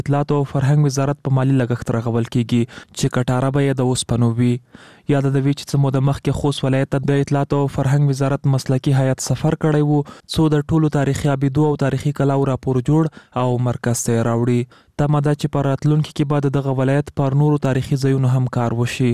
اطلاعات او فرهنګ وزارت په مالی لګښت رغول کیږي چې کټاره به د اوسپنو وي. یاد د وی چې مو د مخکې خوست ولایت د اطلاعات او فرهنګ وزارت مسلکی هیئت سفر کړی وو څو د ټولو تاریخي ابیدو او تاریخي کلاو راپور جوړ او مرکز ته راوړي. تمه ده چې په راتلونکي کې به دغه ولایت پر نورو تاریخي ځایونو هم کار وشي.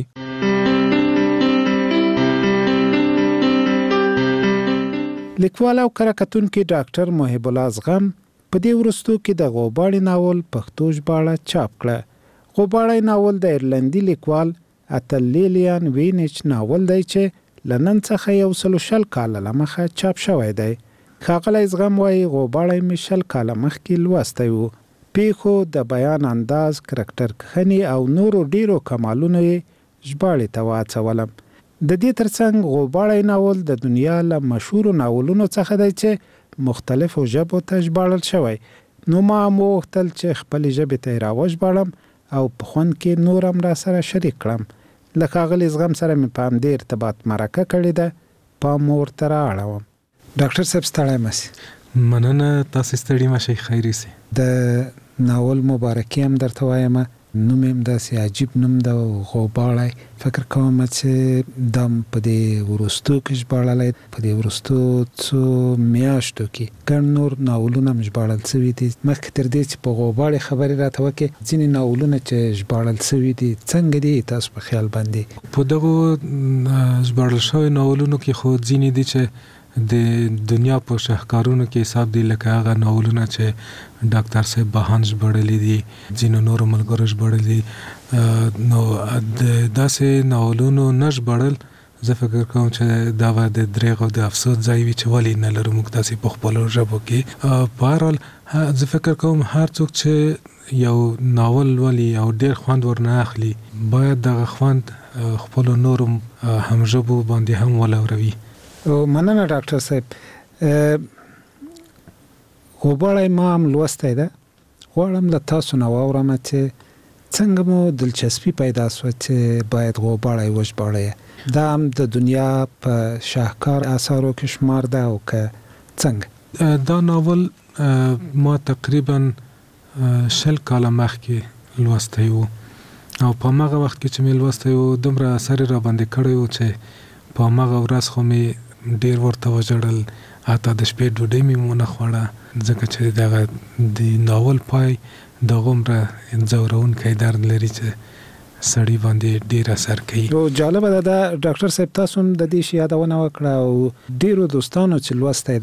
لیکوال او کارکتونکي ډاکټر محب الله زغم په دې وروستو کې د غوباړی ناول پښتو ژباړه چاپ کړه. غوباړی ناول د ایرلندي لیکوال اتل لیلیان وینچ ناول دی چې لنن څخه 100 کال لمخه چاپ شوی دی. ښاغلی زغم وایي غوباړی مې 100 کال مخکې لوستی و. پیښو د بیان انداز، کرکټر کښنې او نورو ډیرو کمالونو یې ژباړې ته واچولم. د دې ترڅنګ غوباړی ناول د دنیا له مشهورو ناولونو څخه دی چې مختلفو ژبو ته ژباړل شوی. نو ما وغوښتل چې خپلې ژبې ته یې راوژباړم او په خوند کې نور هم را سره شریک کړم. له ښاغلي زغم سره مې په همدې ارتباط مرکه کړې ده. پام ورته رااړوم. ډاکټر صاحب ستړی مسئ. مننه، تاسې ستړي مشئ، خیر اوسئ. د ناول مبارکي هم درته وایم. نوم هم داسې عجیب نوم ده، غوباړی. فکر کوم چې دم په دې وروستو کې ژباړلی، په دې وروستو څو میاشتو کې ګڼ نور ناولونه هم ژباړل شوي دي. مخکې تر دې چې په غوباړی خبرې راته وکړې، ځینې ناولونه چې ژباړل شوي دي څنګه دي تاسو په خیال باندې؟ په دغو ژباړل شوي ناولونو کې خو ځینې دي چې د دنیا په شاهکارونو کې حساب دي، لکه هغه ناولونه چې ډاکټر صاحب بهان ژباړلي دي، ځینو نورو ملګرو ژباړلي دي. نو د داسې ناولونو نه ژباړل زه فکر کوم چې دا به د دریغ او د افسوس ځای وي چې ولې نه لرو موږ داسې په خپلو ژبو کې. په هر حال زه فکر کوم هر څوک چې یو ناول ولي او ډېر خوند ورنه اخلي باید دغه خوند خپلو نورو همژبو باندې هم ولوروي. مننه ډاکټر صاحب. غوباړی ما هم لوستی ده. غواړم له تاسو نه واورم چې څنګه مو دلچسپي پیدا شوه چې باید غوباړی وژباړئ. دا هم د دنیا په شاهکار اثارو کې شمار ده او که څنګه؟ دا ناول ما تقریبا 100 کاله مخکې لوستی و او په هغه وخت کې چې مې لوستی و دومره اثر را باندې کړی و چې په هغه ورځ خو مې ډیر ورته وژړل، حتی د شپې ډوډۍ مې ونه خوړه، ځکه چې دغه د ناول پای د غومره ځورونکی درد لري چې سړی باندې ډیر اثر کوي. او جالبه ده ډاکټر صاحب تاسو هم د دې شی یادونه وکړه او ډیرو دوستانو چې لوستی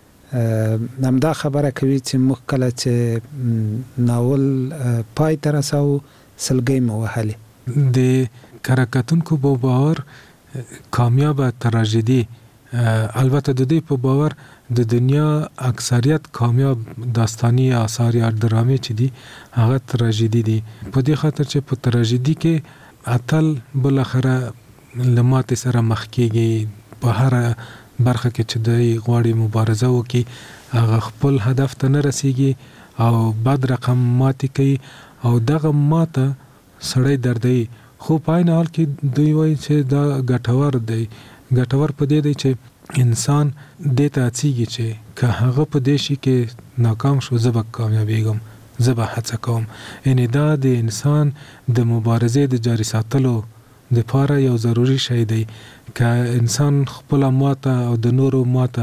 ده همدا خبره کوي چې موږ کله چې ناول پای ته رسوو سلګۍ مو وهلې. د کارکتونکو په باور کامیابه تراژیدي، البته د دې په باور د دنیا اکثریت کامیاب داستانی آثار یا درامې چې دي هغه تراژیدي دي، په دې خاطر چې په تراژیدي کې اتل بالاخره له ماتې سره مخ کېږي. په هر برخه کې چې دی غواړي مبارزه وکړي هغه خپل هدف ته نه رسیږي او بد رقم ماتې کوي او دغه ماته سړی دردوي. خو په عین حال کې دوی وایي چې دا ګټور دی. ګټور په دې دی چې انسان دې ته هڅېږي چې که هغه په دې شي کې ناکام شو زه به کامیابېږم، زه به هڅه کوم. یعنې دا د انسان د مبارزې د جاري ساتلو دپاره یو ضروري شی دی. که انسان خپله ماته او د نورو ماته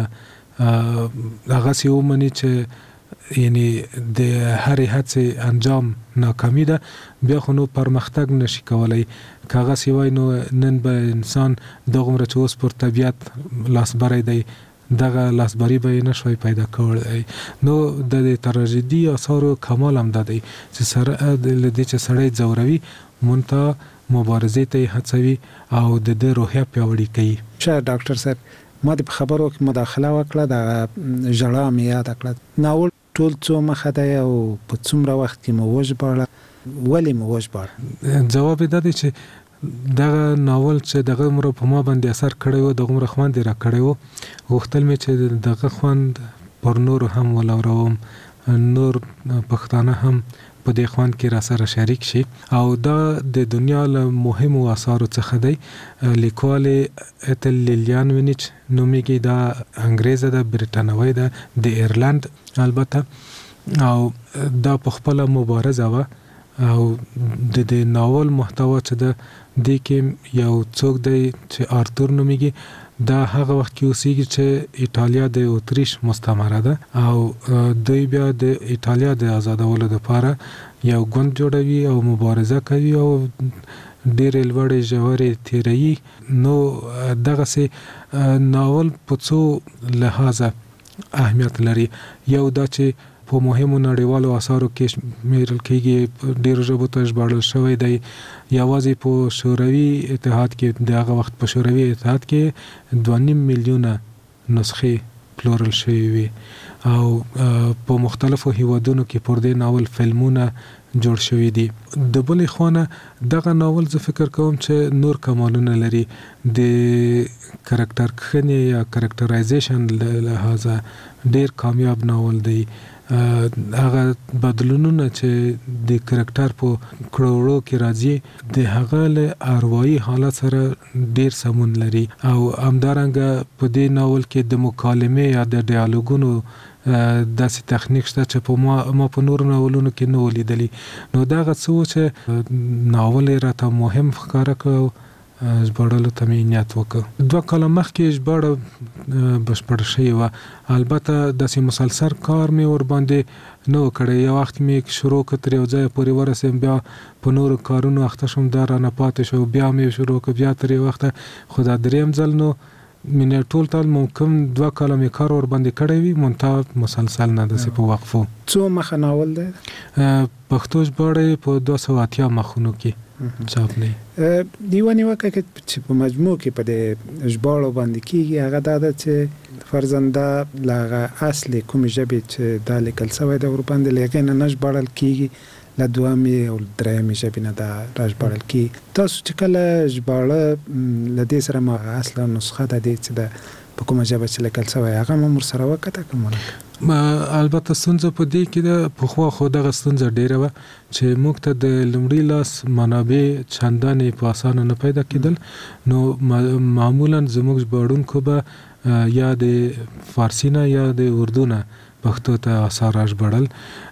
هغسې ومني چې یعنی د هرې هڅې انجام ناکامي ده، بیا خو نو پرمختګ نشي کولای. که هغسې وای نو نن به انسان دغومره چې اوس پر طبیعت لاسبری دی دغه لاسبری به یې نشوی پیدا کولی. نو د تراژیدي اثارو کمال هم دا دی چې سره له دې چې سړی ځوروي منتها مبارزې ته یې هڅوي او د ده روحیه پیاوړې کوي. ښه ډاکټر صاحب ما د خبرو کې مداخله وکړه، د ژړا مې یاد کړه. ناول ټول څو مخه دی او په څومره وخت کې مو وژباړه، ولې مو وژباړه؟ جواب یې دا دی چې دغه ناول چې دغه عمره په ما باندې اثر کړی و، دغه عمره خوند یې را کړی و، غوښتل مې چې دغه خوند پر نورو هم ولوروم، نور پښتانه هم په دې خوند کې را سره شریک شي. او دا د دنیا له مهمو اثارو څخه دی. لیکوال اتل لیلیان وینچ نومیږي، دا انګریزه ده، بریټانوي ده، د ایرلند البته. او دا په خپل مبارزه و او د ناول محتوا چې د کې یو څوک دی چې آرتور نومیږي، دا هغه وخت کې اوسېږي چې ایتالیا د اتریش مستعمره ده او دوی بیا د ایتالیا د آزادولو لپاره یو ګوند جوړوي او مبارزه کوي او ډېرې لوړې ژورې تیروي. نو دغه سي ناول په څو لحاظه اهمیت لري. یو دا چې په مهمو نړیوالو آثارو کې شمیرل کېږي، ډېرو ژبو ته ژباړل شوی دی، یوازې په شوروي اتحاد کې د هغه وخت په شوروي اتحاد کې 2.5 میلیونه نسخې پلورل شوی وي او په مختلفو هیوادونو کې پر دې ناول فلمونه جوړ شوی دي. د بلې خونه دغه ناول زه فکر کوم چې نور کمالونه لري. د کریکټر کښنې یا کریکټرایزیشن لحاظه ډېر کامیاب ناول دی. هغه بدلونونه چې د کریکټر په کړهوړو کې راځي د هغه له اروايي حالت سره ډیر سمون لري او همدارنګه په دې ناول کې د مکالمې یا د ډیالوګونو داسې تخنیک شته چې ما په نور ناولونو کې نه ولیدلی. نو دا غڅ چې ناول راته مهم ښکاره کړ، ژباړلو ته مې نیت وکړ. 2 کاله مخکې ژباړه بشپړه شوې وه، البته داسې مسلسل کار مې ورباندې نه و کړی. یو وخت مې شروع کړ، تر یو ځایه پورې ورسېم، بیا په نورو کارونو اخته شوم، دا رانه پاتې شو، بیا مې شروع کړ، بیا تر یو وخته، خو دا دریم ځل نو مې ټول ټال ممکن 2 کاله مې کار ورباندې کړی وي، منتها مسلسل نه داسې په وقفو. څو مخه ناول دی؟ پښتو ژباړه په 280 مخونو کې چاپ نه. دیوانی وکه چې په مجموع کې په دې ژباړو باندې کېږي، هغه دا ده چې فرزنده لاغه اصلي کوم ژبې چې دا لیکل شوی دی ورباندې لږه نه ژباړل کېږي، له دوامي او درېمي ژبې نه دا راژباړل کېږي. تاسو چې کله ژباړه له دې سره ما اصله نسخه ده دې چې د په کومه ژبه چې لیکل شوی هغه مو سره وکړه کومه؟ البته ستونزه په دې کې ده، په خو دغه ستونزه ډیره وه چې موږ ته د لومړي لاس منابع چندانې په اسانه نه پیدا کېدل. نو معمولا زموږ ژباړونکو به یا د فارسی نه یا د اردو نه پښتو ته اثار ژباړل.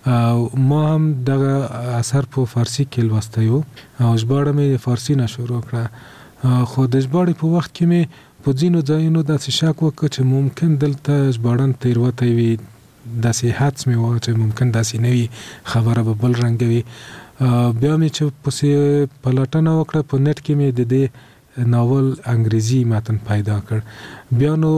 ما هم دغه اثر په فارسی کې لوستی و او ژباړه مې فارسی نه شروع کړه. خو د ژباړې په وخت کې مې په ځینو ځایونو داسې شک وکړ چې ممکن دلته ژباړن تېروتی وي، داسې حدس مې و چې ممکن داسې نه وي، خبره به بل رنګه وي. بیا مې چې پسې پلټنه وکړه په نت کې مې د دې ناول انګریزي متن پیدا کړ. بیا نو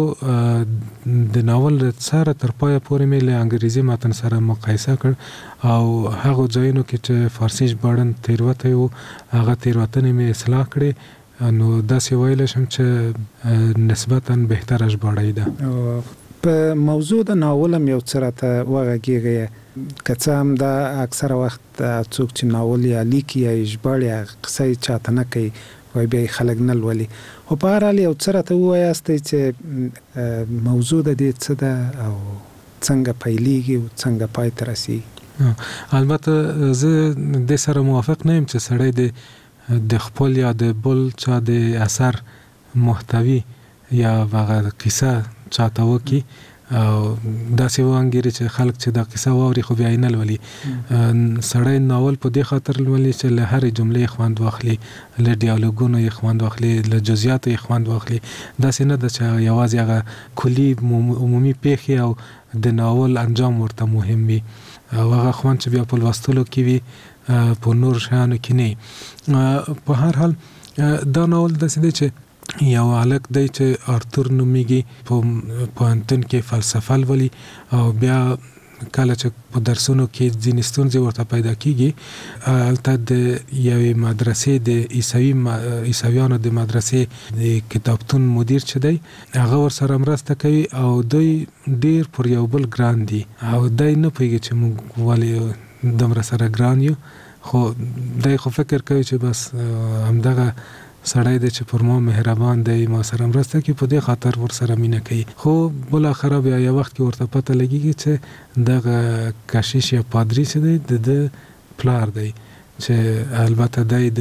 د ناول سره تر پایه پورې مې له انګریزي متن سره مقایسه کړ او هغه ځایونو کې چې فارسی ژباړن تېروتی و هغه تېروتنې مې اصلاح کړې. نو داسې ویلی شم چې نسبتاً بهتره ژباړی ده. په موضوع د ناول هم یو څه راته وغږېږئ، که څه هم دا اکثره وخت څوک چې ناول یا لیکي یا ژباړي قصه یې چاته نه کوي، وایي بیا یې خلک نه لولي. خو په هر حال یو څه راته ووایاستئ چې موضوع د دې څه ده او څنګه پیلېږي او څنګه پای ته رسېږي. البته زه دې سره موافق نه یم چې سړی د خپل یا د بل چا د اثر محتوی یا هغه قصه چاته وکي او داسې وانګیري چې خلک چې دا قصه واوري خو بیا یې نه لولي. سړی ناول په دې خاطر لولي چې له هرې جملې خوند واخلي، له ډیالوګونو یې خوند واخلي، له جزئیاتو یې خوند واخلي. داسې نه ده چې یوازې هغه کلي عمومي پیښې او د ناول انجام ورته مهم وي او هغه خوند چې بیا په لوستلو کې وي په نور شیانو کې نه. په هر حال دا ناول داسې دی چې یو هلک دی چې آرتور نومیږي، په پوهنتون کې فلسفه لولي او بیا کله چې په درسونو کې ځینې ستونزې ورته پیدا کېږي، هلته د یوې مدرسې د عیسویانو د مدرسې د کتابتون مدیر چې دی هغه ورسره مرسته کوي او دوی ډیر پر یو بل ګران دي او دی نه پوهېږي چې موږ ولې دومره سره ګران یو، خو دی خو فکر کوي چې بس همدغه سړی دی چې پر ما مهربان دی، ما سره مرسته کوي، په دې خاطر ورسره مینه کوي. خو بالاخره بیا یو وخت کې ورته پته لګېږي چې دغه کشیش یا پادري چې دی د پلار دی چې البته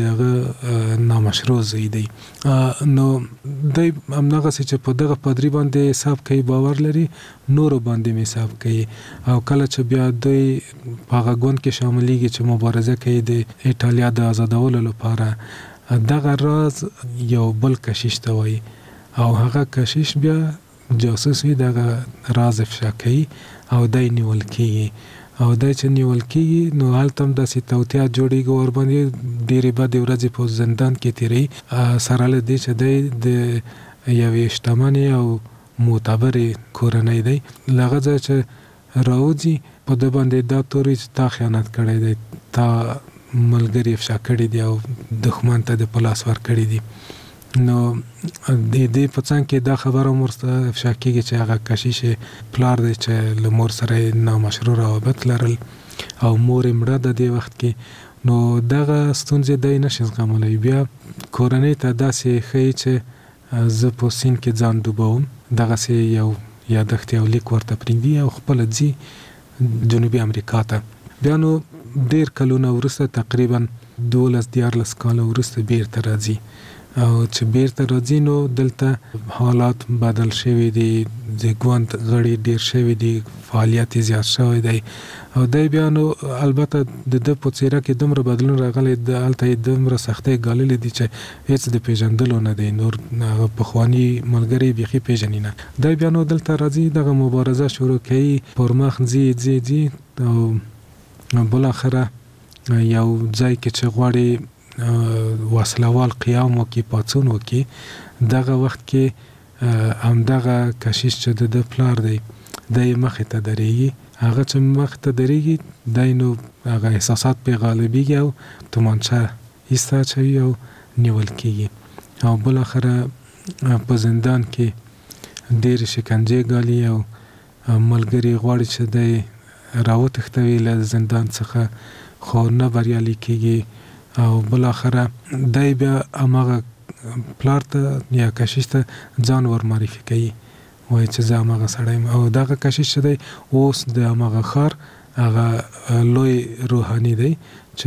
دغه نامشروع زوی دی. نو د همدغه چې په دغه پادری باندې حساب کوي، باور لري، نور باندې حساب کوي، او کله چې بیا دوی په غوند کې شاملېږي چې مبارزه کوي د ایټالیا د آزادولو لپاره، دغه راز یو بل کشیش ته وایي، او هغه کشیش بیا جاسوس وي، دغه راز افشا کوي او دای نیول کیږي. او دای چې نیول کیږي نو هلته هم داسې توطیه جوړېږي، ورباندې ډېرې بدې ورځې په زندان کې تیروي، سره له دې چې دی د یوې شتمنې او معتبرې کورنۍ دی. له هغه ځایه چې راوځي په ده باندې دا توري چې تا خیانت کړی دی، تا ملګري افشا کړي دي او دښمن ته د په لاس ورکړي دي. نو د دې په څنګ کې دا خبره هم ورته افشا کېږي چې هغه کشیش پلار دی چې له مور سره یې نامشروع روابط لرل او مور یې مړه د دې وخت کې. نو دغه ستونزې دی نشي زغملی. بیا کورنۍ ته داسې ښیي چې زه په سیند کې ځان ډوبوم، دغسې یو یادښت یو لیک ورته پرېږدي او خپله ځي جنوبي امریکا ته. بیا نو ډېر کلونه وروسته، تقریبا 12-14 کاله وروسته بیرته راځي، او چې بیرته راځي نو دلته حالات بدل شوي دي، د ګوند غړي ډیر شوي دي، فعالیت زیات شوی دی، او دی بیا نو البته د ده په څیره کې دومره بدلون راغلی، هلته یې دومره سختۍ ګاللې دي چې هېڅ د پیژندلو نه دی، نور هغه پخواني ملګري بیخي پیژني نه. دی بیا نو دلته راځي، دغه مبارزه شروع کوي، پر مخ ځي او بالاخره یو ځای کې چې غواړي وسلوال قیام وکړي، پاڅون وکړي، دغه وخت کې همدغه کشیش چې د پلار دی دی مخې ته درېږي. هغه چې مخې ته درېږي دی نو هغه احساسات پرې غالبېږي او تومانچه ایسته اچوي او نیول کېږي، او بالاخره په زندان کې ډېرې شکنجې ګالي او ملګري غواړي چې دی راوتښتوي له زندان څخه، خو نه بریالي کېږي، او بالاخره دی بیا هماغه پلار ته یا کشیش ته ځان ور معرفي کوي، وایي چې زه هماغه سړی یم. او دغه کشیش چې دی اوس د هماغه ښار هغه لوی روحاني دی چې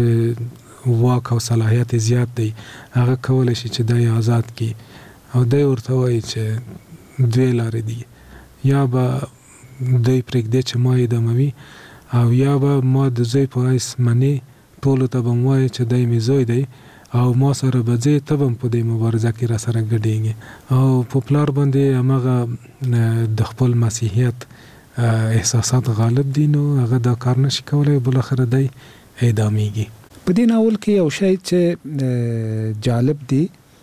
واک او صلاحیت زیات دی، هغه کولی شي چې دی آزاد کړي. او دی ورته وایي چې دوی لارې دي، یا به دوی پرېږدي چې ما اداموي، او یا به ما د زوی په حیث منې، ټولو ته به م وایي چې دی مې زوی دی او ما سره به ځې، ته به هم په دې مبارزه کې را سره ګډېږي. او په پلار باندې هماغه د خپل مسیحیت احساسات غالب دي، نو هغه دا کار نشي کولی، بالاخره دی اعدامیږي. په دې ناول کې یو شی چې جالب دی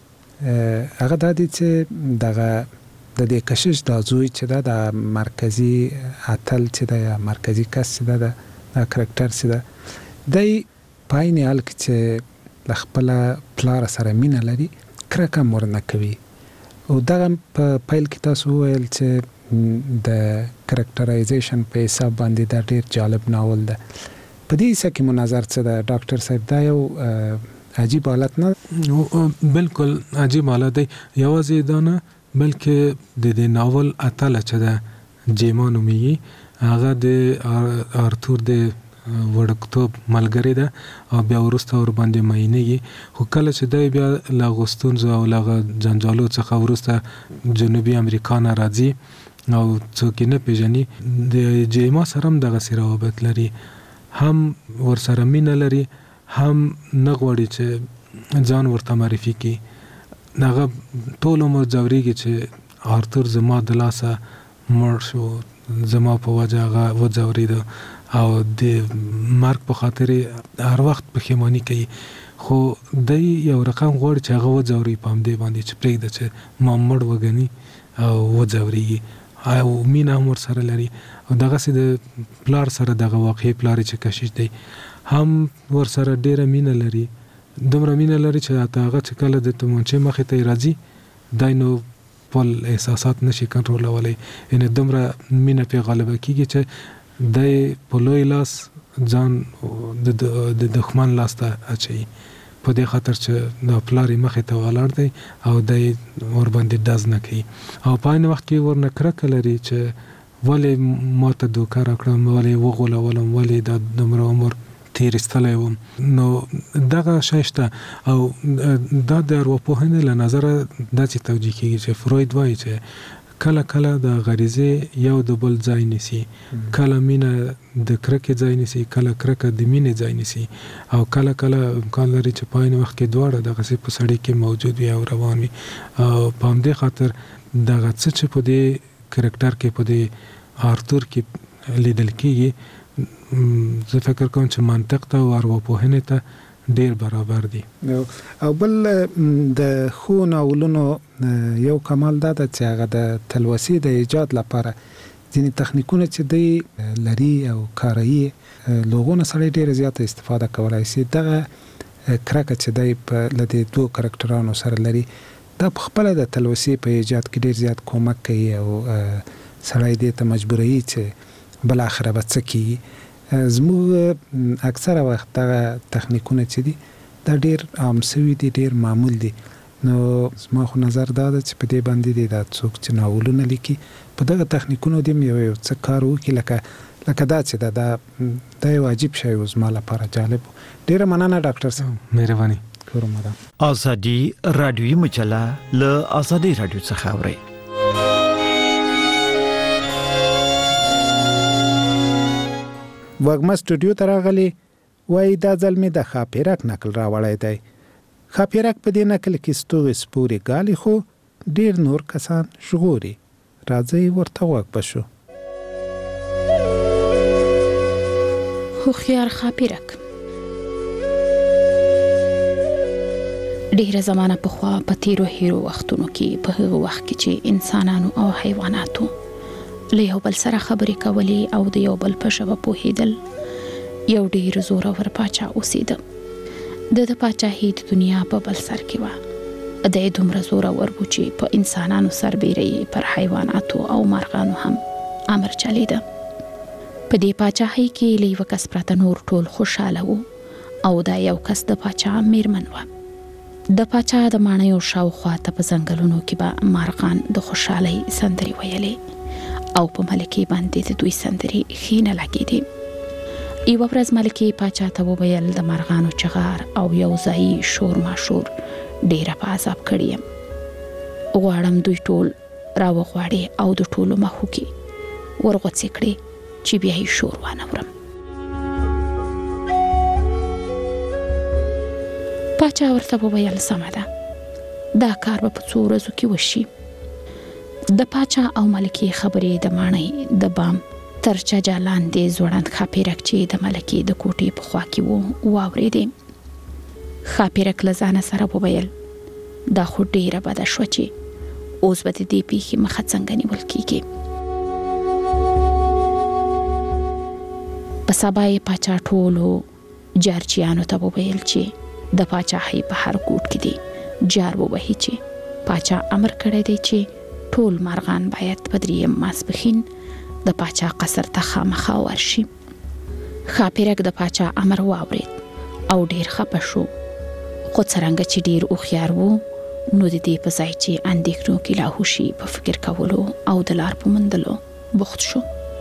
هغه دا دی چې دغه د دې کشیش دا زوی چې دا د مرکزی اتل چې دا یا مرکزی کس چې دا د کرکټر چې دا دی پاین حال کې چې خپل پلار سره مینه لري، کرکه مور نه کوي. او دغه په پیل کې تاسو ویل چې د کرکټرایزیشن په حساب باندې دا ډیر جالب ناول ده. په دې څه کې مناظر څه ده ډاکټر صاحب؟ دا یو عجیب حالت نه؟ بالکل عجیب حالت دی. یوازې دا نه بلکې د دې ناول اتله چې ده جیما نومیږي، هغه د آرتور د وړکتوب ملګری ده او بیا وروسته ور باندې مینېږي. خو کله چې دی بیا له هغو ستونزو او له هغه جنجالو څخه وروسته جنوبي امریکا نه راځي او څوک یې نه پیژني، د جیما سره هم دغسې روابط لري، هم ورسره مینه لري، هم نه غواړي چې ځان ورته معرفي کړي. هغه ټول عمر ځورېږي چې آرتور زما د لاسه مړ شو، زما په وجه هغه وځورېده او د مرګ په خاطر هر وخت پښیماني کوي. خو دی یو رقم غواړي چې هغه وځوري په همدې باندې، چې پرېږده چې ما مړ وګڼي او وځورېږي، او مینه هم ورسره لري. او دغسې د پلار سره دغه واقعي پلار چې کشیش دی هم ورسره ډېره مینه لري، دومره مینه لري چې حتی هغه چې کله د تومانچې مخې ته راځي دی نو خپل احساسات نشي کنټرولولی، یعنې دومره مینه پرې غالبه کېږي چې دی په لوی لاس ځان د دښمن لاس ته اچوي، په دې خاطر چې د پلار یې مخې ته ولاړ دی او دی ورباندې ډز نه کوي. او په عین وخت کې ورنه کرکه لري چې ولې ما ته دوکه راکړم، ولې وغولولم، ولې دا دومره عمر تیرستلی وم. نو دغه شی شته او دا د ارواپوهنې له نظره داسې توجیه کېږي چې فروید وایي چې کله کله د غریزې یو د بل ځای نیسي، کله مینه د کرکې ځای نیسي، کله کرکه د مینې ځای نیسي، او کله کله امکان لري چې په عین وخت کې دواړه دغسې په سړي کې موجود وي او روان وي. او په همدې خاطر دغه څه چې په دې کرکټر کې په دې آرتور کې لیدل کېږي، زه فکر کوم چې منطق ته او ارواپوهنې ته ډیر برابر دي. او بل د خو ناولونو یو کمال دا ده چې هغه د تلوسې د ایجاد لپاره ځینې تخنیکونه چې دی لري او کاروي، لوګونه سره ډیر زیاته استفاده کولای شي. دغه کرکه چې دی په لدې دوه کرکټرانو سره لري، دا په خپل د تلوسې په ایجاد کې ډیر زیات کومک کوي او سړی دې ته مجبوروي چې بل اخره به څه کیږي. زموږ اکثره وخت دغه تخنیکونه چې دي دا ډیر عام شوي دي، ډیر معمول دي. نو زما خو نظر دا ده چې په دې باندې دی دا څوک چې ناولونه لیکي په دغه تخنیکونو دې یو څه کار وکړي، لکه دا چې دا یو عجیب شی و زما لپاره جالب. ډیره مننه ډاکټر صاحب. مهرباني. ازادي رادیوي مجله له ازادي رادیو څخه اورئ. وګما سټوډیو ته راغلی وای دا ځل می د خاپیرک نقل راوړی دی. خاپیرک په دې نقل کې ستوري سپوري ګالي، خو ډیر نور کسان شغوري. راځي ورته وګ بشو. هوښیار خاپیرک. ډیره زمانه پخوا په تیرو هیرو وختونو کې، په هغه وخت کې چې انسانانو او حیواناتو له یو بل سره خبرې کولې او د یو بل په ژبه پوهېدل، یو ډیر زورور پاچا اوسېده. د پاچاهۍ د دنیا په بل سر کې وه. د دومره زورور و چې په انسانانو سربیره پر حیواناتو او مارغانو هم امر چلیده. په دې پاچاهۍ کې له یوه کس پرته نور ټول خوشحاله وو، او دا یو کس د پاچا میرمن وه. د پاچا د ماڼیو شاوخوا ته په ځنګلونو کې به مارغان د خوشحالۍ سندرې ویلې، او په ملکې باندې د دوی سندرې ښې نه لګېدې. یوه ورځ ملکې پاچا ته وویل د مارغانو چغار او یو ځایي شور ماشور ډیره په عذاب کړې یم. غواړم دوی ټول راوغواړې او د ټولو مخو کې ورغوڅې کړې چې بیا یې شور وانه ورم. پاچا ورته وویل سمه ده، دا کار به په څو ورځو کې وشي. د پاچا او ملکې خبرې د ماڼۍ د بام تر چجه لاندې ځوړند خاپیرک چې د ملکې د کوټې په خوا کې و واورېدې. خاپیرک له ځانه سره وویل دا خو ډیره بده شوه چې اوس به د دې پیښې مخه څنګه نیول کېږي. په سبا یې پاچا ټولو جارچیانو ته وویل چې د پاچاهۍ په هر ګوټ کې دی جار ووهي چې پاچا امر کړی دی چې ټول مارغان باید په دریم ماسپښین د پاچا قصر ته خامخا ورشي. خاپیرک د پاچا امر واورید او ډیر خپه شو، خو څرنګه چې ډیر هوښیار و نو د دې په ځای چې اندېښنو کې لاهو شي په فکر کولو او د لار په موندلو بوخت شو.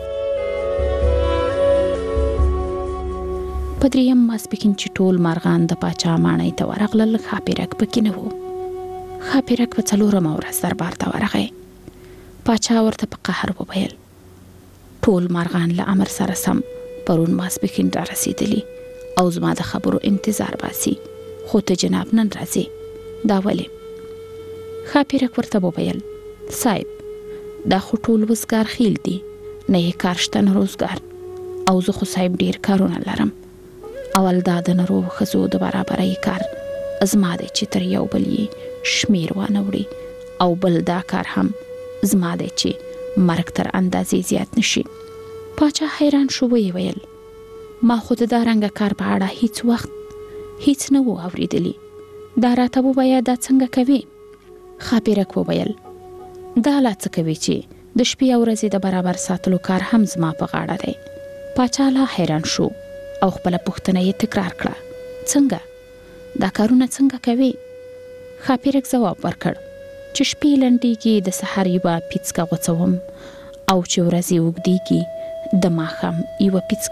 په دریم ماسپښین چې ټول مارغان د پاچا ماڼۍ ته ورغلل، خاپیرک پکې نه و. خاپیرک په څلورمه ورځ دربار ته ورغی. پاچا ورته په قهر وویل ټول مارغان له امر سره سم پرون ماسپښین را رسېدلي او زما د خبرو انتظار باسي، خو ته جناب نن راځې، دا ولې؟ خاپیرک ورته وویل صاحب دا خو ټول وزګار خیل دي، نه یې کار شته نه روزګار، او زه خو صاحب ډیر کارونه لرم. اول دا د نروغ ښځو د برابرۍ کار زما دی چې تر یو بل یې شمیر وانه وړي، او بل دا کار هم زما دی چې مرګ تر اندازې زیات نشي. پاچا حیران شو، ویې ویل ما خو د دا رنګه کار په اړه هیڅ وخت هیڅ نه و اورېدلی، دا راته ووایه دا څنګه کوي؟ خاپیرک وویل دا لا څه کوي چې د شپې او ورځې د برابر ساتلو کار هم زما په غاړه دی. پاچا لا حیران شو او خپله پوښتنه یې تکرار کړه څنګه؟ دا کارونه څنګه کوي؟ خاپیرک ځواب ورکړ چې شپې لنډېږي د سحر یوه پیڅکه غوڅوم، او چې ورځې اوږدېږي د ماښام یوه پیڅکه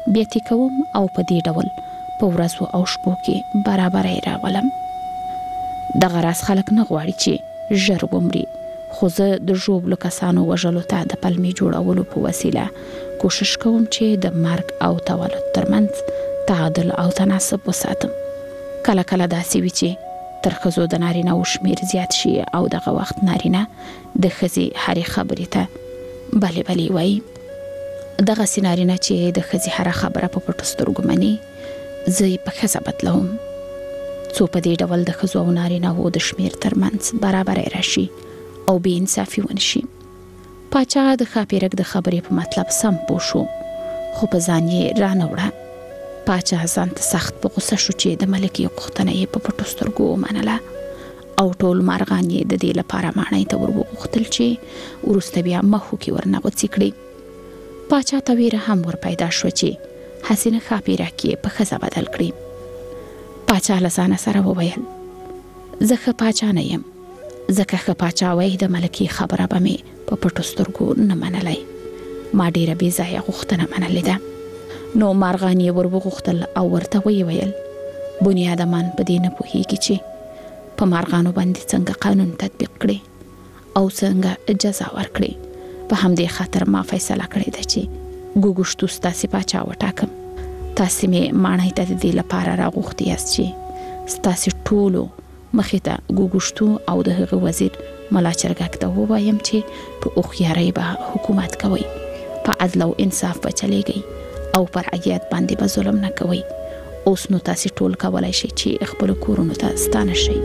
بیاتی کوم او په دې ډول په ورځو او شپو کې برابرۍ راولم. دغه راز خلک نه غواړي چې ژر ومري، خو زه د ژوبلو کسانو وژلو ته د پلمې جوړولو په وسیله کوشش کوم چې د مرګ او تولد ترمنځ تعادل او تناسب وساتم. کله کله داسې وي چې تر ښځو د نارینه‌و شمېر زیات شي او دغه وخت نارینه د ښځې هرې خبرې ته بلې بلې وایي. دغسې نارینه چې د ښځې هره خبره په پټو سترګو مني، زه یې په ښځه بدلوم څو په دې ډول د ښځو او نارینه‌و د شمېر ترمنځ برابرۍ راشي او بې انصافي ونشي. پاچا د ښاپیرک د خبرې په مطلب سم پوه شو، خو په ځان یې رانه وړه. پاچا ځان ته سخت په غوسه شو چې د ملکې غوښتنه یې په پټو سترګو ومنله او ټول مارغان یې د دې لپاره ماڼۍ ته ور وغوښتل چې وروسته بیا مخو کې ورنغوڅې کړي. پاچا ته ویره هم ور پیدا شوه چې حسینه ښاپیرک یې په ښځه بدل کړي. پاچا له ځانه سره وویل، زه ښه پاچا نه یم، ځکه ښه پاچا وایي د ملکې خبره به مې په پټو سترګو نه منلی. ما ډېره بې ځایه غوښتنه منلې ده. نو مارغان یې ور وغوښتل او ورته ویې ویل، بنیادمان په دې نه پوهېږي چې په مارغانو باندې څنګه قانون تطبیق کړي او څنګه جزا ورکړي. په همدې خاطر ما فیصله کړې ده چې ګوګوشتو ستاسې پاچا وټاکم. تاسې مې ماڼۍ ته د دې لپاره راغوښتي یاست چې ستاسې ټولو مخې ته ګوګوشتو او د هغه وزیر ملا چرګک ته ووایم چې په هوښیارۍ به حکومت کوئ، په عدل او انصاف به چلیږئ او پر رعیت باندې به ظلم نه کوئ. اوس نو تاسې ټول کولی شئ چې خپلو کورونو ته ستانه شئ.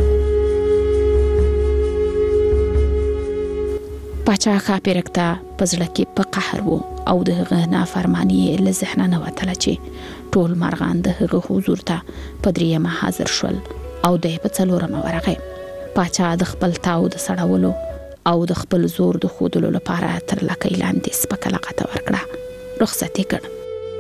پاچا ښاپیرک ته په زړه کې په قهر و او د هغه نافرماني یې له ذهنه نه وتله چې ټول مارغان د هغه حضور ته په دریمه حاضر شول او دی په څلورمه ورغی. پاچا د خپل تاو د سړولو او د خپل زور د ښودلو لپاره تر لکۍ لاندې سپکه لغته ورکړه. رخصت یې کړ.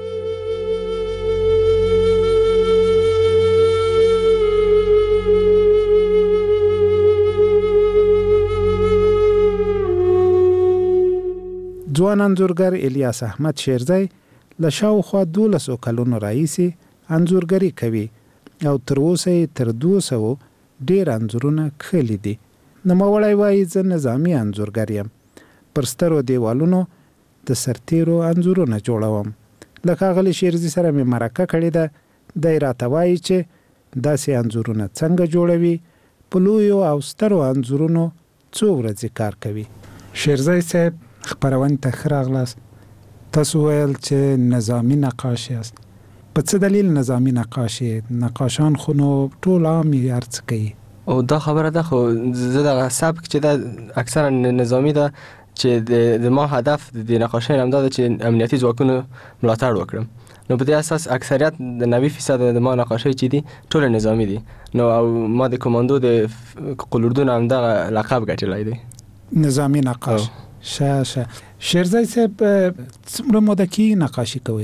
ځوان انځورګر الیاس احمد شیرزی له شاوخوا 12 کلونو راهیسې انځورګري کوي او تر اوسه یې تر 200 ډېر انځورونه کښلي دي. نوموړی وایي، زه نظامي انځورګر یم، پر سترو دیوالونو د سرتیرو انځورونه جوړوم. له ښاغلي شیرزي سره مې مرکه کړې ده. دی راته وایي چې داسې انځورونه څنګه جوړوي. په لویو او سترو انځورونو څو ورځې کار کوي. شیرزی صاحب، خپرونې ته ښه راغلاست. تاسو ویل چې نظامي نقاش یاست. په څه دلیل نظامي نقاش یې؟ نقاشان خو نو ټول عام یې هر څه کوي. او دا خبره ده، خو زه دغه سبک چې دا اکثرا نظامي ده، چې د ما هدف د نقاشۍ همدا ده چې امنیتي ځواکونو ملاتړ وکړم. نو په دې اساس اکثریت د 90% د ما نقاشۍ چې دي ټول نظامي دي. نو او ما د کماندو د قلوردون همدغه لقب ګټلی دی، نظامي نقاش. شه شیرزی صاحب، څومره موده کې نقاشي کوي؟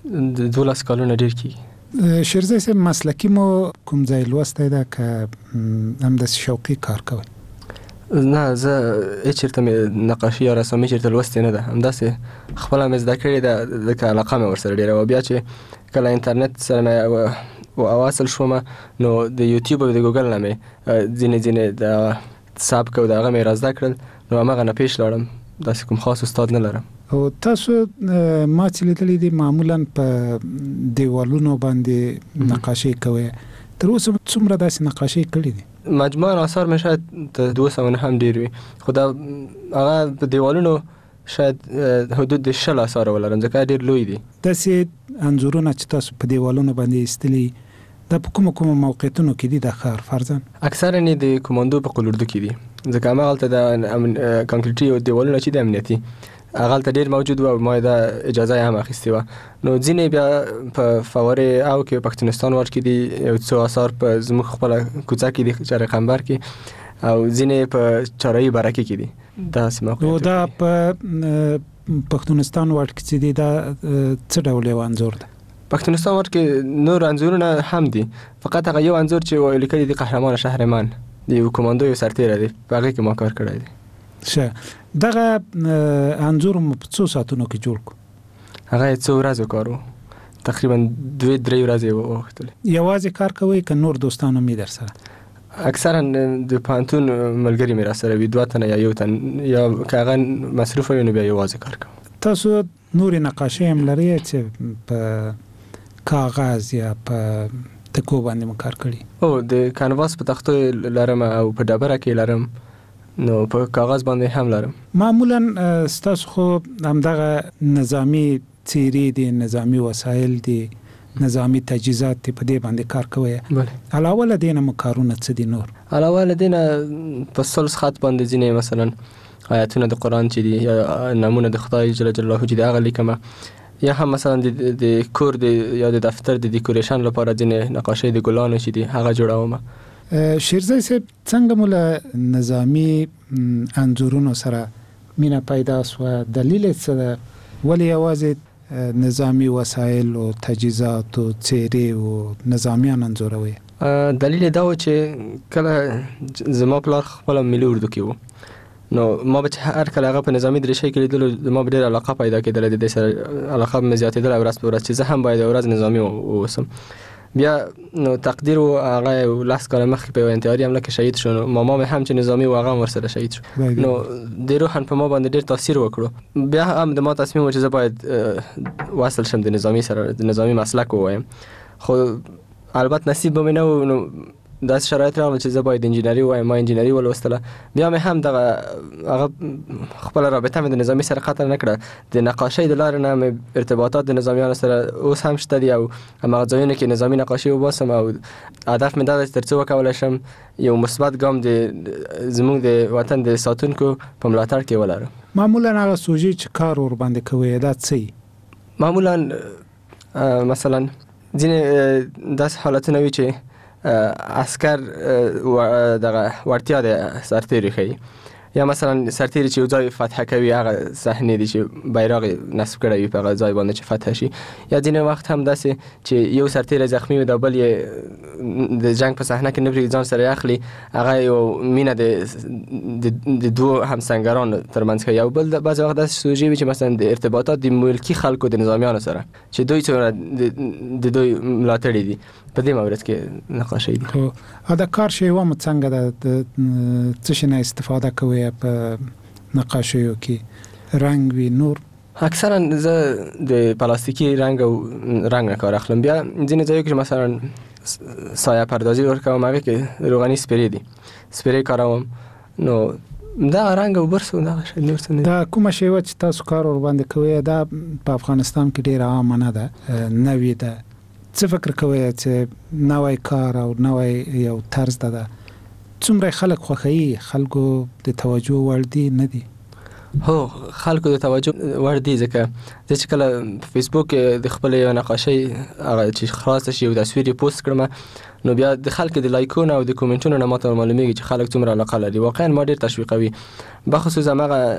12 کلونه ډېر کېږي. شیرزی صاحب، مسلکي مو کوم ځای لوستی ده که همداسې شوقي کار کوئ؟ نه، زه هېڅ چېرته مې نقاشي یا رسامي چېرته لوستې نه ده، همداسې خپله مې زده کړې ده، ځکه علاقه مې ورسره ډېره وه. بیا چې کله انټرنټ سره مې واصل شوم، نو د یوټیوب او د ګوګل نه مې ځینې د سبک او د هغه مې را زده کړل، نو همغه نه پیش لاړم. داسې کوم خاص استاد نه لرم. او تاسو ما چې لیدلی دي معمولا په دیوالونو باندې نقاشي کوي. تر اوسه څومره داسې نقاشي کړي دي؟ مجموعاً آثار مې شاید 200 نه هم ډېر وي، خو دا هغه په دیوالونو شاید حدود 60 آثار ولرم، ځکه ډېر لوی دي. داسې انځورونه چې تاسو په دیوالونو باندې ایستلي، دا په کومو موقعیتونو کې دي د ښار فرضاً؟ اکثرا یې د کماندو په قلوردو کې دي، ځکه همغلته د کانکریټي او دیوالونه چې د امنیتي هغلته ډېر موجود و او ما دا اجازه یې هم اخیستې وه. نو ځینې بیا په فوارې او کې پښتونستان واټ کې دي، یو څو آثار په زموږ خپله کوڅه کې دي، چارقمبر کې، او ځینې په چارایي برکې کې دي. داسې موقعیت. نو دا په پښتونستان واټ کې چې دي، دا څه ډول یو انځور ده؟ پښتونستان واټ کې نور انځورونه هم دي، فقط هغه یو انځور چې لیکلي دي قهرمان شهرمان، د یو کماندو یو سرتیری دی، په هغې کې ما کار کړی دی. ښه، دغه انځور مو په څو ساعتونو کې جوړ کړو؟ هغه یې څو ورځو کار و، تقریبا 2-3 ورځې وختل. یوازې کار کوي که نور دوستانو می در سره؟ اکثرا د پانتون ملګری مې را سره وي، 2 تنه یا 1 تن، یا کاغه مصروف وي نو بیا یوازې کار کوم. تاسو نور نقاشي هم لري چې په کاغذ یا په تکو باندې کار کړی؟ او د کانواس په تختو لرم او په ډبره کې لرم، نو په کاغذ باندې هم لرم. معمولا تاسو خو همدغه نظامی څیرې دي، نظامی وسایل دي، نظامی تجهیزات په دې باندې کار کوي. بله. علاوه له دې نه کارونه څه دي نور؟ علاوه له دې نه په سلس خط باندې ځینې مثلا آیاتونه د قرآن چې دي یا نامونه د خدای جل جلاله چې دی هغه لیکم، یا هم مثلا د کور یا د دفتر د ډیکوریشن لپاره ځینې نقاشۍ د ګلانو چې دي هغه جوړوم. شیرزای صاحب څنګه مولا نظامی انځورونو سره مینا پیدا سو؟ دلیل څه ده؟ ولی یوازې نظامی وسایل او تجهیزات او څیرې او نظامیان انځوروي؟ دلیل دا و چې کله زما پلار خپل ملي اردو کې و، نو ما به هر کله هغه په نظامی درشي کې لیدل، ما به ډېر علاقه پیدا کېدله، د دې سره علاقه مې زیاتېدله ورځ په ورځ چې زه هم باید ورځ نظامی اوسم. بیا نو تقدیر و هغه 10 کال مخکې په انتحاري حمله کې شهید شو، نو ماما مې هم چې نظامی و هغه ورسره شهید شو، نو د روحن په ما باندې ډېر تاثیر وکړو. بیا هم د ما تصمیم و چې زه باید واصل شم د نظامی سره، د نظامی مسلک ووایم، خو البته نصیب به مې نه و. نو داس شرایط راغله چې زه باید انجینری وایم، ما انجینری ولوستله. بیا مې هم دغه هغه خپل رابطه مې د نظامی سره قطع نه کړه، د نقاشۍ د لارې نه مې ارتباطات د نظامیانو سره اوس هم شته دي، او هغه ځایونه کې نظامی نقاشۍ وباسم، او هدف مې دا دی چې تر څو وکولی شم یو مثبت ګام د زموږ د وطن د ساتونکو په ملاتړ کې ولرم. معمولا هغه سوژې چې کار ور باندې کوي دا څه؟ معمولا مثلا ځینې داسې حالتونه وي چې عسكر دغه ورتیا د سرتیری ښیي، یا مثلا سرتیری چې یو ځای فتح کوي هغه صحنې دي چې بیرغ نصب کړی وي په هغه ځای باندې چې فتح شي، یا ځینې وخت هم داسې چې یو سرتیری زخمی وي د بل یې د جنگ په صحنه کې نه پرېږدي ځان سره اخلي، هغه یو مینه د دوو همسنګرانو ترمنځ کوي. او بل بعضې وخت داسې سوژې وي چې مثلا د ارتباطات د ملکي خلکو د نظامیانو سره چې دوی څومره د دوی ملاتړي دي، په دې مورد کې نقاشۍ دي. خو دا کار شی و څنګه د څه شي نه استفاده کوي په نقاشیو کې؟ رنگ وی نور؟ اکثرا زه د پلاستیکي رنگ او رنگ نه کار اخلم. بیا ځینې ځایو کې مثلا سایه پردازي ورکوم، هغه کې روغني سپری دي، سپری کاروم، نو دا رنگ او برس دا شی نور څه نه. دا کوم شی و چې تاسو کار ور باندې کوي دا په افغانستان کې ډیر عام نه ده، نوې ده؟ څه فکر کوي چې نوې کار او نوې یو طرز ده څومره خلک خوښوي، خلکو د توجه وړ دي نه دي؟ هو خلکو د توجه وړ دي، ځکه چې کله په فیسبوک د خپل یو نقاشۍ هغه چې خلاص شي او تصویر پوسټ کړم، نو بیا د خلکو د لایکونو او د کومنټونو نه ماته معلومیږي چې خلک څومره علاقه لري. واقعا ما ډیر تشویقوي، بخصوص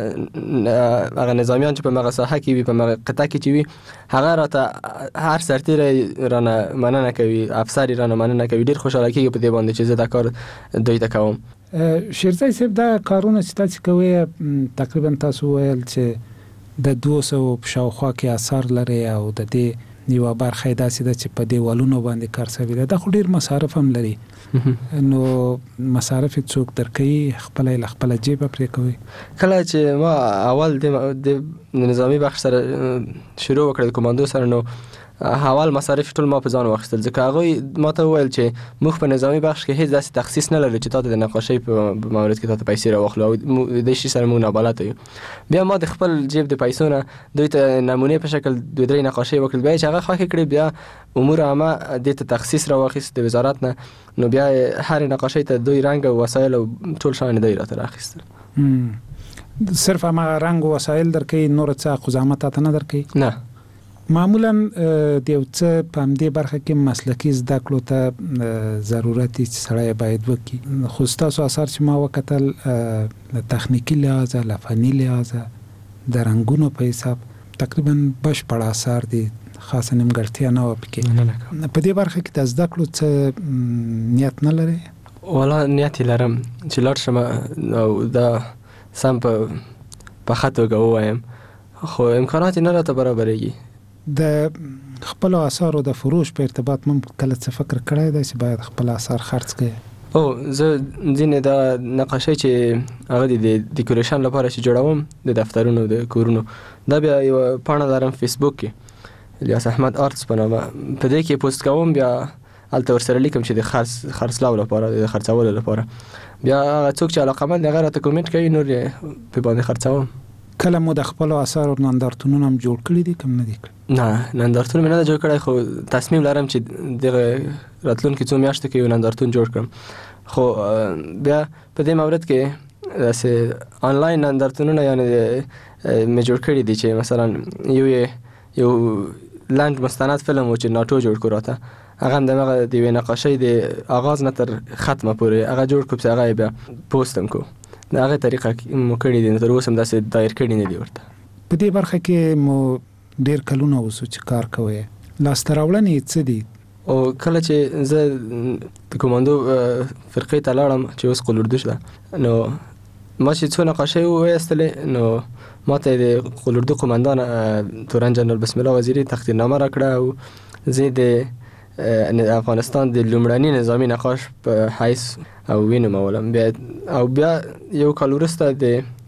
هغه نظامیان چې په هغه ساحه کې وي، په هغه قطعه کې چې وي، هغه راته هر سرتیری رانه مننه کوي، افسر رانه مننه کوي، ډیر خوشاله کیږي په دې باندې چې زه دا کار دوی ته کوم. شیرزای صاحب دا کارونه چې تاسو کوي تقریبا تاسو ویل چې د 200 په شاوخوا کې اثر لري او د دې یو برخه داسې ده چې په دیوالونو باندې کار شوی ده، دا خو ډیر مصارف هم لري، نو مصارف څوک درکوي؟ خپل جیب پرې کوي؟ کله چې ما اول د نظامی بخش سره شروع وکړ د کماندو سره، نو اول مصارف ټول ما په ځان واخیستل، ځکه هغه ما ته وویل چې موږ په نظامی بخش کې هیڅ داسې تخصیص نه لرو چې تاسو د نقاشۍ په مورد کې تاسو پیسې راوخلو، او د شي سره موږ نه بلد یو. بیا ما د خپل جیب د پیسو نه دوی ته نمونه په شکل 2-3 نقاشۍ وکړل، بیا چې هغه خوښ کړی، بیا امور عامه د ته تخصیص راوخیست د وزارت نه، نو بیا هر نقاشۍ ته دوی رنگ او وسایل او ټول شان دوی راته راخیستل. صرف ما رنگ او وسایل درکې، نور څه خدمات ته نه درکې؟ نه. معمولا د یو څه په دې برخه کې مسلکي زده کړو ته ضرورت چې سړی باید وکړي، خو تاسو اثر چې ما وکتل له تخنیکی لحاظ، له فني لحاظ، د رنگونو په حساب تقریبا بشپړ اثر دي، خاصه نیمګړتیا نه و پکې. په دې برخه کې د زده کړو څه نیت نه لري؟ ولا نیت لرم چې لاړ شم او دا سم په خاطر ووایم، خو امکانات نه راته برابرېږي. د خپل آثارو د فروش په ارتباط مم کله څه فکر کړی دی چې باید خپل آثار خرڅ کړي؟ او زه ځینې د نقاشۍ چې هغه د ډیکوریشن لپاره چې جوړوم د دفترونو د کورونو، دا بیا یو پاڼه لرم فیسبوک کې الیاس احمد آرټس په نامه، په دې کې پوسټ کوم، بیا هلته ورسره لیکم چې د خرڅلاو لپاره د خرڅولو لپاره، بیا هغه څوک چې علاقمند دی هغه راته کومنټ کوي، نور یې په باندې خرڅوم. کله مو د خپل آثارو نندارتونونه هم جوړ کړي دي کوم نه دي کړي؟ نه، نندارتون مې نه جوړ کړی، خو تصمیم لرم چې دغه راتلونکي څو میاشتو کې یو نندارتون جوړ کړم. خو بیا په دې مورد کې داسې آنلاین نندارتونونه یعنی مې جوړ کړي دي چې مثلا یو لنډ مستند فلم و چې ناټو جوړ کړو راته، هغه هم دغه د یوې نقاشۍ د آغاز نه تر ختمه پورې هغه جوړ کړو، چې هغه یې بیا پوسټ هم کړو. د هغې طریقه مو کړي دي، تر اوسه هم داسې دایر کړي نه دي ورته. په دې برخه کې مو ډېر کلونه اوسو چې کار کوئ، لاسته راوړنې څه دي؟ او کله چې زه د کوماندو فرقې ته لاړم چې اوس قلوردوش ده، نو ما چې څو نقاشۍ وایستلې، نو ما ته د قلوردو قومندان تورن جنرال بسم الله وزیری تقدیرنامه راکړه او زه د افغانستان د لومړني نظامی نقاش په حیث او وینومولم. بیا یو کال وروسته د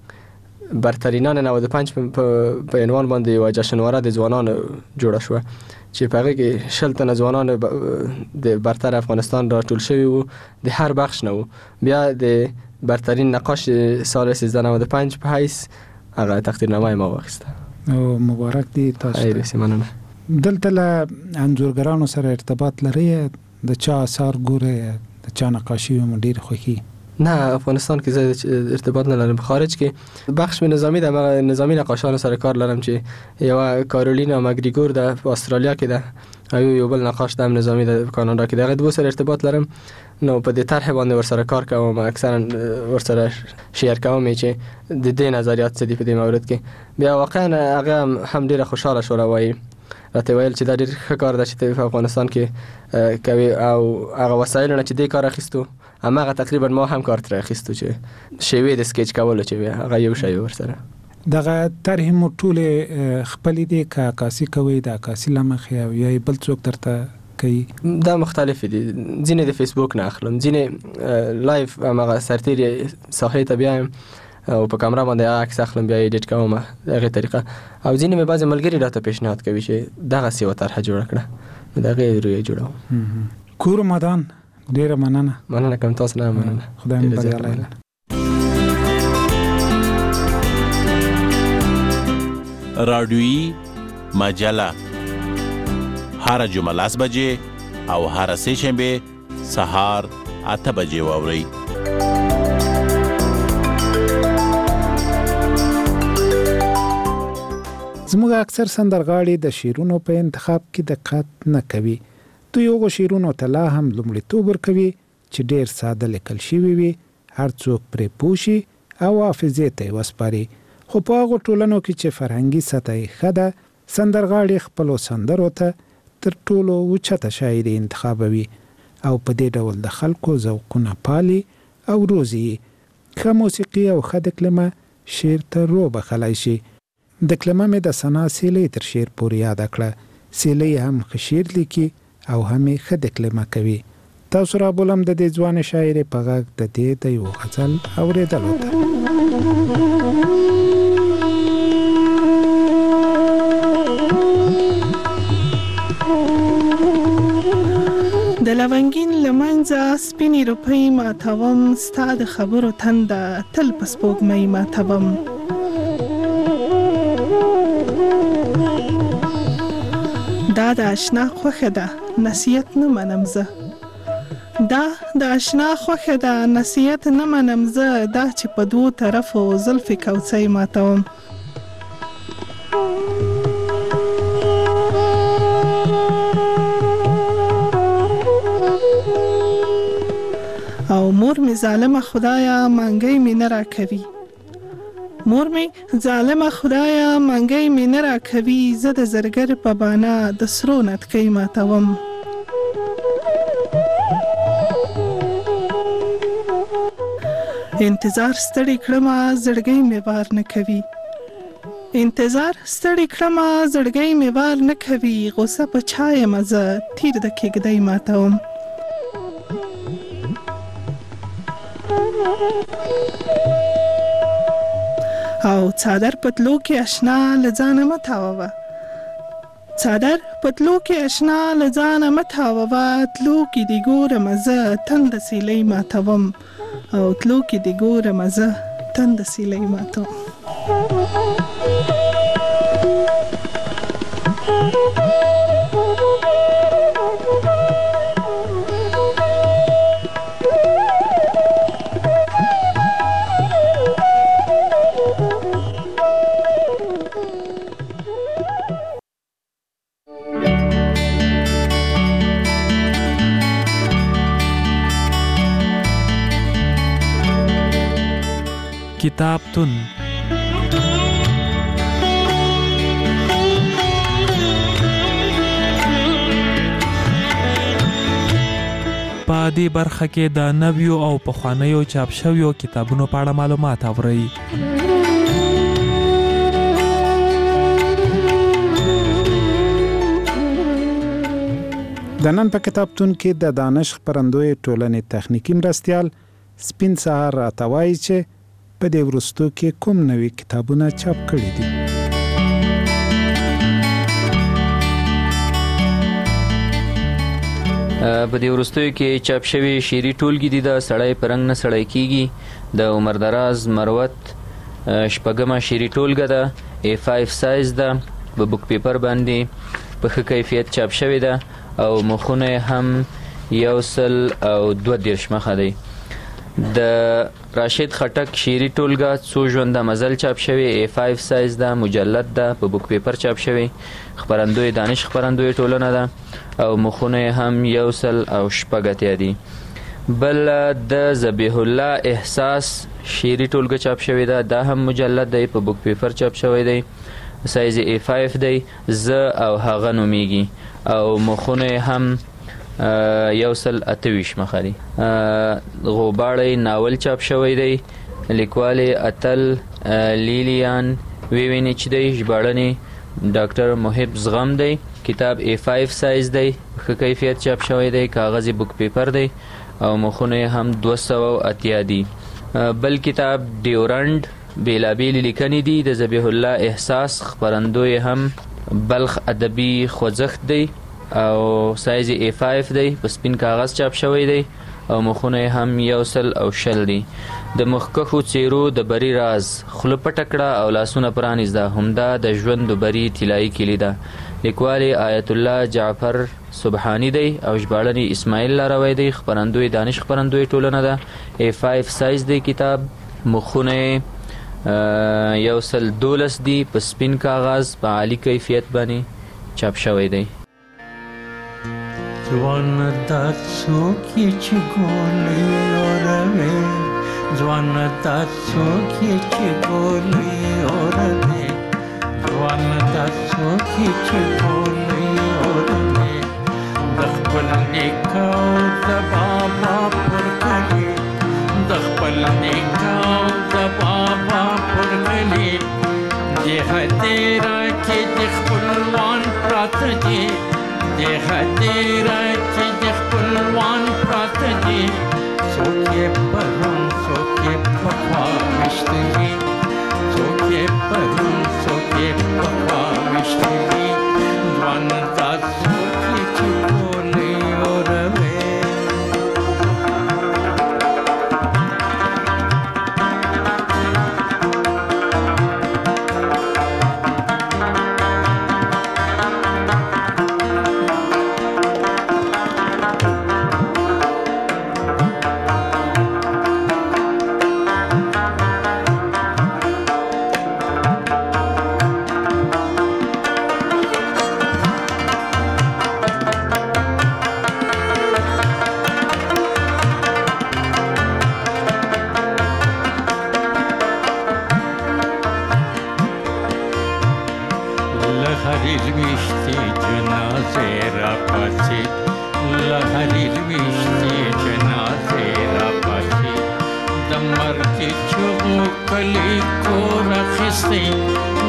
برترینان 95 په عنوان باندې یوه جشنواره د ځوانانو جوړه شوه چې په هغې کې 60 تنه ځوانان د برتر افغانستان راټول شوي وو، د هر بخش نه وو. بیا د برترین نقاش سال 1395 په حیث هغه تقدیرنامه ما واخیسته. او مبارک دی تاسو ته. مننه. دلته له انځورګرانو سره ارتباط لرئ؟ د چا اثار ګورئ؟ د چا نقاشي مو ډېر خوښي؟ نه، افغانستان کې زه ارتباط نه لرم. خارج کې بخش مې نظامی ده، نظامی نقاشانو سره کار لرم چې یوه کارولینا مګریګور ده په استرالیا کې ده، او یو بل نقاش ده هم نظامی ده په کاناډا کې ده. هغه دوه سره ارتباط لرم، نو په دې طرح باندې ورسره کار کوم، اکثرا ورسره شیر کوم چې د دې نظریات څه دي په دې مورد کې. بیا واقعا هغه هم ډېره خوشحاله شوله، وایي راته ویل چې دا ډېر ښه کار ده چې ته په افغانستان کې کوي، او هغه وسایلو نه چې دې کار اخیستو هماغه تقریبا ما هم کار ترې اخیستو چې شیوې د سکیچ کولو چې هغه یو شی ورسره. دغه طرحې مو ټولې خپلې دي که عکاسي کوئ د عکاسي له مخې او یا بل څوک درته کوي؟ دا مختلف دي، ځینې د فیسبوک نه اخلم، ځینې لایف هماغه سرتیري ساحې ته بیایم او په کامره باندې عکس اخلم، بیا ایډیټ کوم دغه طریقه، او ځینې مې بعضې ملګري راته پیشنهاد کوي چې دغسې یوه طرحه جوړه کړه، نو د هغې رویه جوړوم. کور مدان ډېره مننه کوم، تاسو نه مننه. خدای مو بریالی کړي. رادیویی مجله هر جمعه 10 بجې او هر سه شنبه سهار 8 بجې واورئ. زموږ اکثر سندرغاړي د شیرونو په انتخاب کې دقت نه کوي. دوی هغو شیرونو ته لا هم لومړیتوب ورکوي چې ډېر ساده لیکل شوي وي، هر څوک پرې پوه شي او حافظې ته یې وسپاري. خو په هغو ټولنو کې چې فرهنګي سطح یې ښه ده، سندرغاړي خپلو سندرو ته تر ټولو اوچته شاعري انتخابوي او په دې ډول د خلکو ذوقونه پالي او روزي. ښه موسیقي او ښه دکلمه شعر ته روبخلی شي. دکلمه مې د ثنا سیلۍ تر شعر پورې یاده کړه. سیلۍ هم ښه شعر لیکي او هم یې ښه دکلمه کوي. تاسو را بولم د دې ځوانې شاعرې په غږ د دې د یو غزل اورېدلو ته. د لونګین لمنځه سپینې روپۍ ماتوم، ستا د خبرو تنده تل په سپوږمۍ ماتوم. دا د اشنا خوښه ده نصیحت نه منم زه، دا د اشنا خوښه ده نصیحت نه منم زه، دا چې په دوو طرفو زلفې کوڅۍ ماتوم. او مور می ظالمه خدایا منګی می نه را کوي، مور می ظالمه خدایا منګی می نه را کوي، زه د زرګر په بانا د سرو نتکۍ ماتوم. انتظار ستړی کړمه زړګی می بار نه کوي، انتظار ستړی کړم زړګی مې وار نه کوي غوسه په چا یم زه تیر د کېږدۍ ماتوم او څادر پتلو کې آشنا له ځانه مه تاووه څادر پتلو کې آشنا له ځانه مه تاووه تلو کې دې ګورم زه تنده سیلۍ ماتوم او تلو کې دې ګورم زه تنده سیلۍ ماتوم کتابتون په دې برخه کې د نویو او پخوانیو چاپ شویو کتابونو په اړه معلومات اورئ. د نن په کتابتون کې د دانش خپرندوی ټولنې تخنیکی مرستیال سپین سهار راته وایي چې په دې وروستو کې کوم نوي کتابونه چاپ کړي دي. په دې وروستیو کې چاپ شوي شعري ټولګي دي د سړی په رنګ نه سړی کېږي، د عمر دراز مروت شپږمه شعري ټولګه ده، A5 سایز ده، په بک پیپر باندې په ښه کیفیت چاپ شوې ده او مخونه هم 122 مخه دی. د راشد خټک شعري ټولګه څو ژونده مزل چاپ شوی، A5 سایز ده، مجلد ده، په بک پیپر چاپ شوی، خپرندوی دانش خپرندوی ټولنه ده او مخونه هم 106 دي. بل د ذبیح الله احساس شعري ټولګه چاپ شوی ده، دا هم مجلد دی، په بک پیپر چاپ شوی دی، سایز A5 دی، زه او هغه نومیږي او مخونه هم 128 مخه دي. غوباړی ناول چاپ شوی دی، لیکوال اتل لیلیان ویوینچ دی، ژباړنې ډاکټر محب زغم دی، کتاب A5 سایز دی، ښه کیفیت چاپ شوی دی، کاغذي بک پیپر دی او مخونه هم 280 دي. بل کتاب ډیورنډ بیلابیل لیکنې دي، د ذبیح الله احساس خپرندوی هم بلخ ادبي خوځښت دی او سایز A5 دی، په سپین کاغذ چاپ شوی دی او مخونه هم 120 دي. د مخکښو څیرو د بری راز، خوله پټه کړه او لاسونه پرانیزده، همدا د ژوند د بری طلایي کلي ده. لیکوال آیت الله جعفر سبحانی دی او ژباړنې اسماعیل لاروی دی، خپرندوی دانش خپرندوی ټولنه ده، A5 سایز دی کتاب، مخونه 112 دي، په سپین کاغذ په عالی کیفیت باندې چاپ شوی دی. ځوان دا څوک یې چې ګولې اوروي، ځوان دا څوک یې چې ګولې اوروي، ځوان دا څوک یې چې ګولې اوروي، د خپل نیکه او د بابا پر کلي، د خپل نیکه او د بابا پر کلي، د هدیره کې د خپلوان پراته دي، د هدیره کې د خپلوان پراته دي، څوک یې پرون څوک یې پخوا ویشتلي، څوک یې پرون څوک یې پخوا ویشتلي، ځوان دا څوک یې چې ګولې اوروي.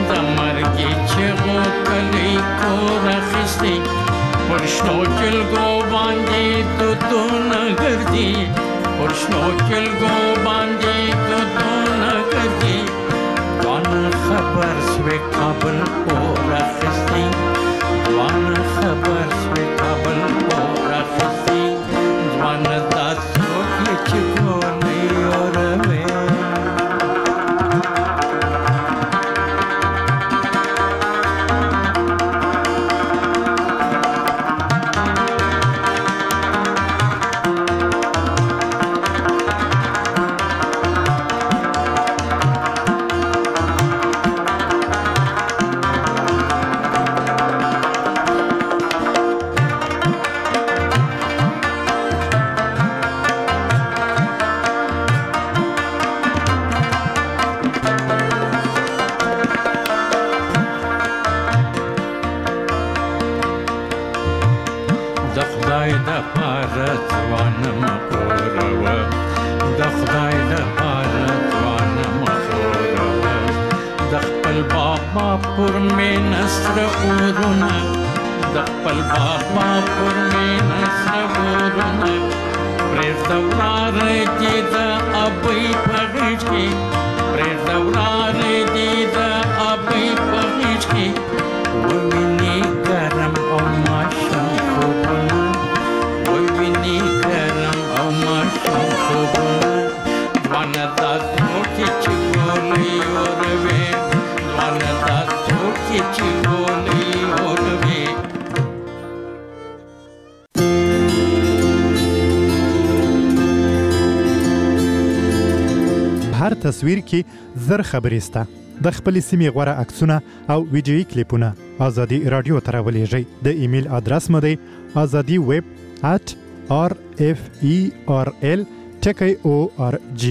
د مرګي چغو کلی کور اخیستی پر شنو جلګو باندې دودونه ګرځي پر شنو جلګو باندې دودونه ګرځي ځوان خبر سوی کابل کور اخیستی ځوان خبر سوی کابل کور اخیستی ځوان دا څوک یې چې ګولۍ اوروي هر تصویر کې زر خبرې سته د خپل سیمې غوره عکسونه او ویډیويي کلیپونه ازادي رادیو ته راولېږئ د ایمیل ادرس مو دی azadiweb@referl.org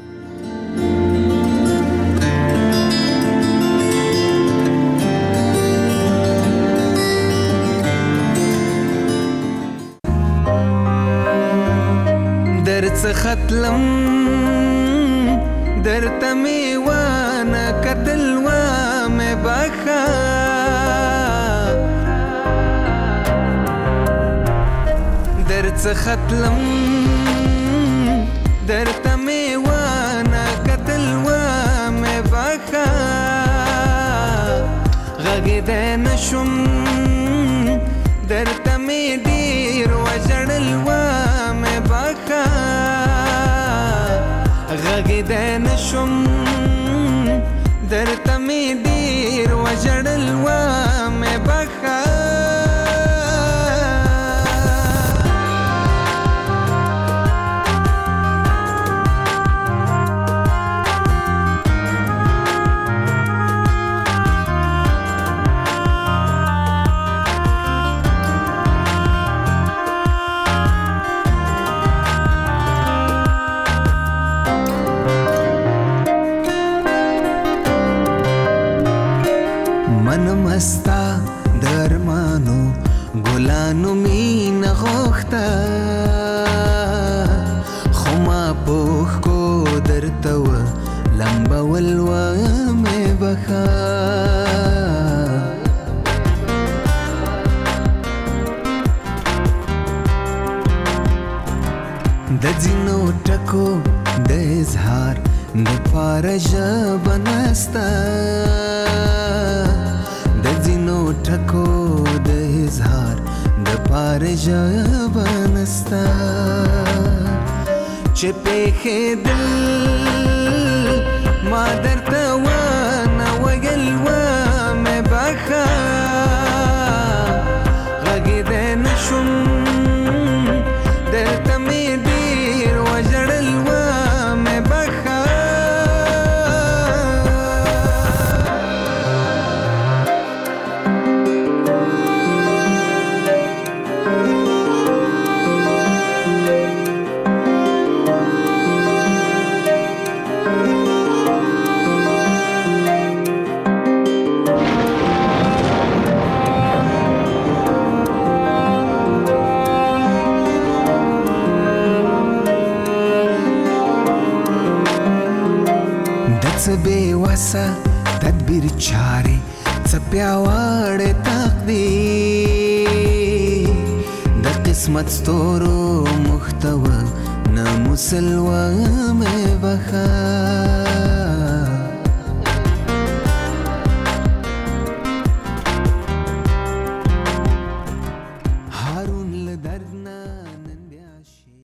درڅ ختلم درته می وانه کتل و مې بخا درڅ ختلم درته می وانه کتل و مې بخا غږېدی نشم درته می ډېر وژړل و مې بخا غږېدی نشم درته می ډېر وژړل و مې بخا مستا درمانو ګلانو مینه غوښته خو ما پوښ کو درته و لمبول و مې بخا د ځینو ټکو د اظهار د پاره ژبه نسته د ځینو ټکو د اظهار د پاره ژبه نسته چې پېښېدل ما درته ونه ویل و مې بخا غږېدی نشم درته مې ډېر وژړل و مې بخا څه بې وسه تدبیر چارې څه پیاوړی تقدیر د قسمت ستورو محتوه نه مسلوه مې بخا